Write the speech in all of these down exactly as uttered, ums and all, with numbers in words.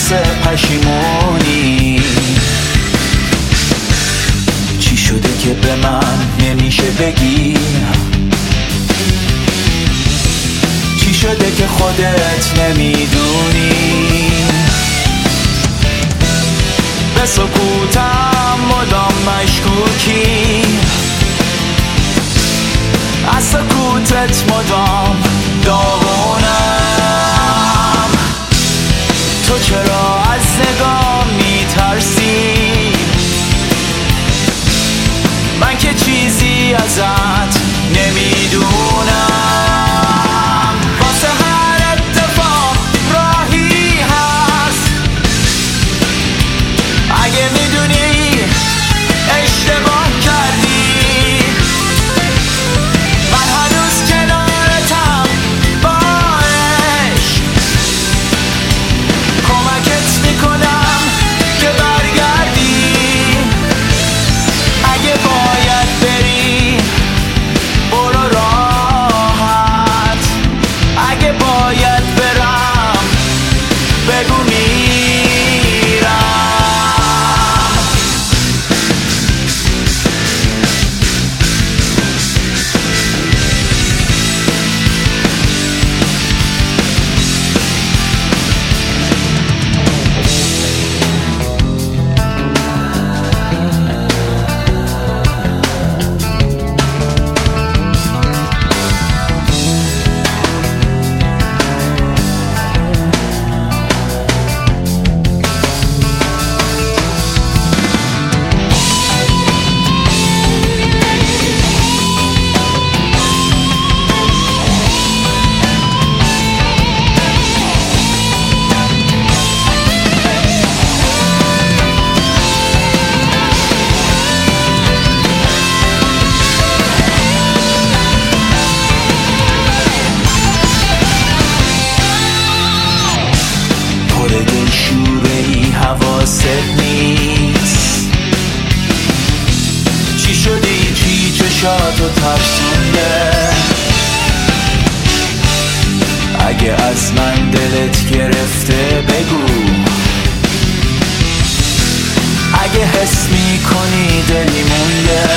واسه پشیمونی. چی شده که به من نمیشه بگی؟ چی شده که خودت نمیدونی؟ به سکوتم مدام مشکوکی، از سکوتت مدام داغونم. تو چرا از نگاه میترسی؟ من که چیزی ازت نمیدونم. واسه هر اتفاق راهی هست. اگه میدونی اشتباه کردی، من هنوز کنارتم با عشق. کمکت میکنم که برگردی. اگه باید بری برو راحت. اگه باید برم بگو میرم. حواست نیست. چی شدی؟ چی چشاتو ترسونده؟ اگه از من دلت گرفته بگو. اگه حس میکنی دلی مونده،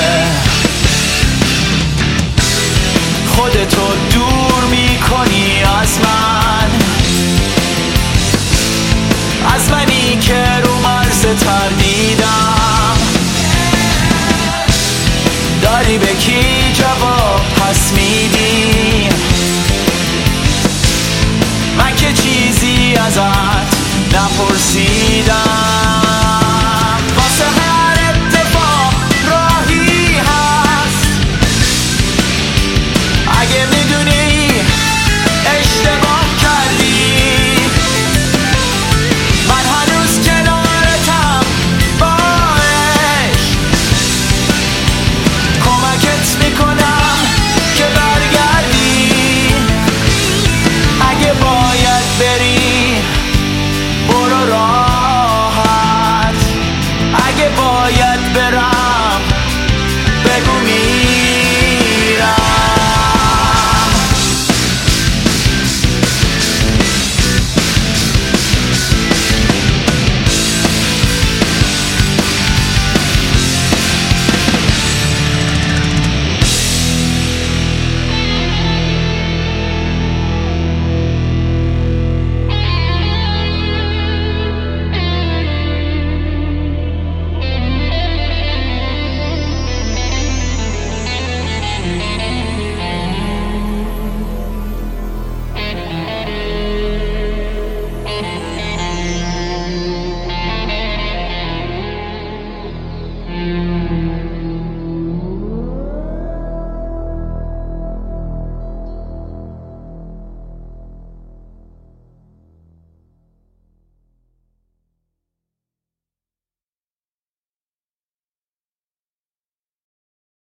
خودتو دور میکنی از من. از منی که رو مرز تردیدم. داری به کی جواب پس میدی؟ من که چیزی ازت نپرسیدم. واسه